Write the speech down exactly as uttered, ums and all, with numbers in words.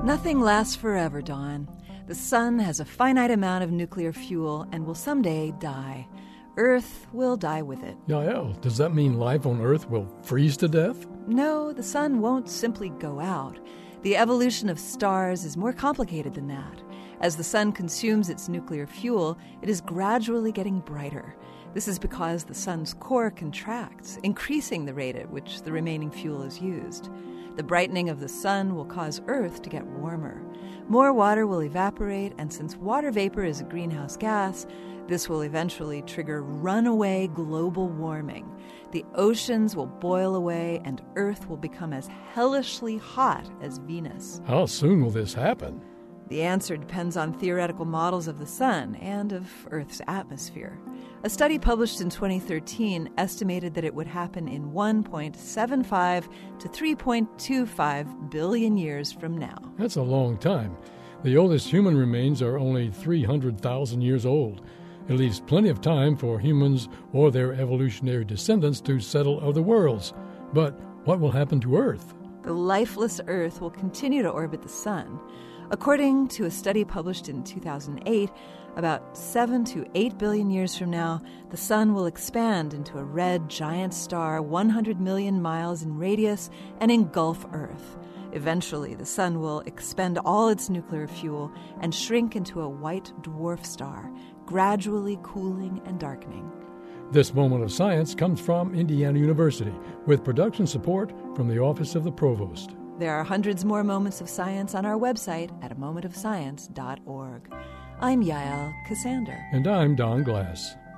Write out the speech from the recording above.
Nothing lasts forever, Dawn. The sun has a finite amount of nuclear fuel and will someday die. Earth will die with it. Yael, does that mean life on Earth will freeze to death? No, the sun won't simply go out. The evolution of stars is more complicated than that. As the sun consumes its nuclear fuel, it is gradually getting brighter. This is because the sun's core contracts, increasing the rate at which the remaining fuel is used. The brightening of the sun will cause Earth to get warmer. More water will evaporate, and since water vapor is a greenhouse gas, this will eventually trigger runaway global warming. The oceans will boil away, and Earth will become as hellishly hot as Venus. How soon will this happen? The answer depends on theoretical models of the sun and of Earth's atmosphere. A study published in twenty thirteen estimated that it would happen in one point seven five to three point two five billion years from now. That's a long time. The oldest human remains are only three hundred thousand years old. It leaves plenty of time for humans or their evolutionary descendants to settle other worlds. But what will happen to Earth? The lifeless Earth will continue to orbit the sun. According to a study published in two thousand eight, about seven to eight billion years from now, the sun will expand into a red giant star one hundred million miles in radius and engulf Earth. Eventually, the sun will expend all its nuclear fuel and shrink into a white dwarf star, gradually cooling and darkening. This Moment of Science comes from Indiana University, with production support from the Office of the Provost. There are hundreds more moments of science on our website at a moment of science dot org. I'm Yael Cassander. And I'm Don Glass.